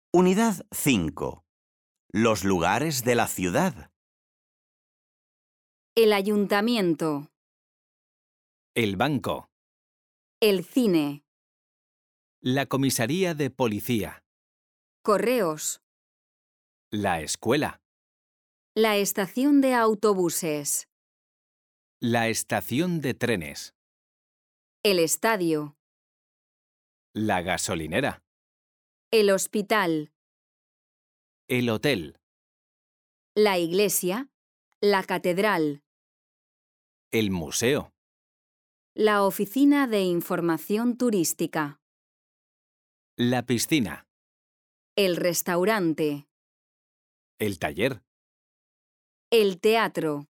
Unidad 5. Los lugares de la ciudad. El ayuntamiento, El banco. el cine, La comisaría de policía. correos, La escuela. la estación de autobuses, La estación de trenes. el estadio, La gasolinera. el hospital, El hotel. la iglesia, la catedral, El museo. la oficina de información turística, La piscina. el restaurante, El taller. el teatro.